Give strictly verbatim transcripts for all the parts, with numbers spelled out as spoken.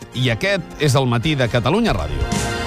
i aquest és el Matí de Catalunya Ràdio.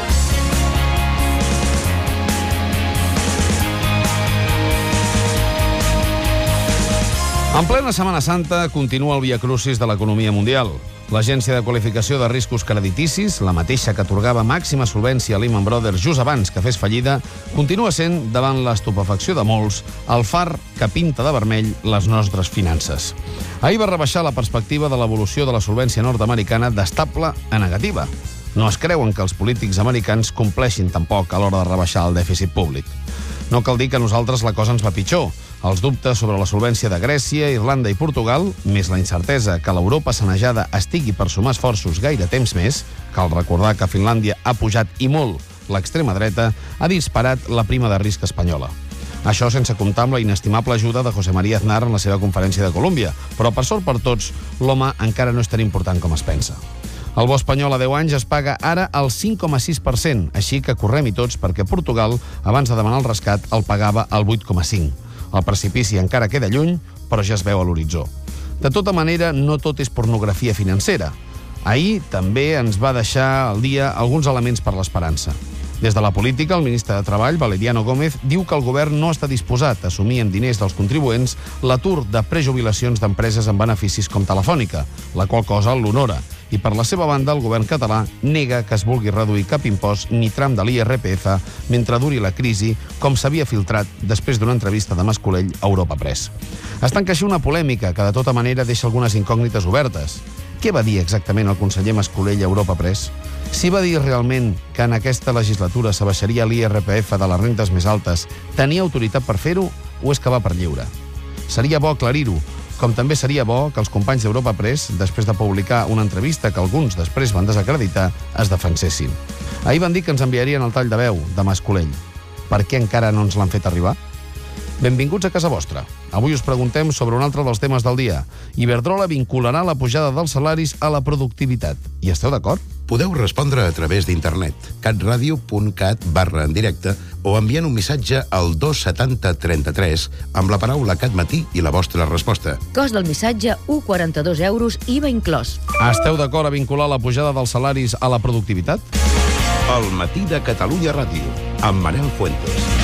En plena Setmana Santa continua el viacrucis de l'economia mundial. L'Agència de Qualificació de Riscos Crediticis, la mateixa que atorgava màxima solvència a Lehman Brothers just abans que fes fallida, continua sent, davant l'estupefacció de molts, el far que pinta de vermell les nostres finances. Ahir va rebaixar la perspectiva de l'evolució de la solvència nord-americana d'estable a negativa. No es creuen que els polítics americans compleixin tampoc a l'hora de rebaixar el dèficit públic. No cal dir que a nosaltres la cosa ens va pitjor. Els dubtes sobre la solvència de Grècia, Irlanda i Portugal, més la incertesa que l'Europa sanejada estigui per sumar esforços gaire temps més, cal recordar que Finlàndia ha pujat i molt l'extrema dreta, ha disparat la prima de risc espanyola. Això sense comptar amb la inestimable ajuda de José María Aznar en la seva conferència de Colòmbia, però per sort per tots, l'home encara no és tan important com es pensa. El bo espanyol a deu anys es paga ara al cinc coma sis per cent, així que correm-hi tots perquè Portugal, abans de demanar el rescat, el pagava al vuit coma cinc. El precipici encara queda lluny, però ja es veu a l'horitzó. De tota manera, no tot és pornografia financera. Ahir també ens va deixar al dia alguns elements per l'esperança. Des de la política, el ministre de Treball, Valeriano Gómez, diu que el govern no està disposat a assumir en diners dels contribuents l'atur de prejubilacions d'empreses amb beneficis com Telefònica, la qual cosa l'honora. I per la seva banda, el govern català nega que es vulgui reduir cap impost ni tram de l'I R P F mentre duri la crisi, com s'havia filtrat després d'una entrevista de Mas-Colell a Europa Press. Es tanca així una polèmica que, de tota manera, deixa algunes incògnites obertes. Què va dir exactament el conseller Mas-Colell a Europa Press? Si va dir realment que en aquesta legislatura s'abaixaria l'I R P F de les rentes més altes, tenia autoritat per fer-ho o és que va per lliure? Seria bo aclarir-ho, com també seria bo que els companys d'Europa Press, després de publicar una entrevista que alguns després van desacreditar, es defensessin. Ahir van dir que ens enviarien el tall de veu de Mas-Colell. Per què encara no ens l'han fet arribar? Benvinguts a casa vostra. Avui us preguntem sobre un altre dels temes del dia. Iberdrola vincularà la pujada dels salaris a la productivitat. Hi esteu d'acord? Podeu respondre a través d'internet, catradio.cat barra en directe o enviant un missatge al dos setanta trenta-tres amb la paraula catmatí i la vostra resposta. Cost del missatge, u coma quaranta-dos euros, I V A inclòs. Esteu d'acord a vincular la pujada dels salaris a la productivitat? El matí de Catalunya Ràdio, amb Manel Fuentes.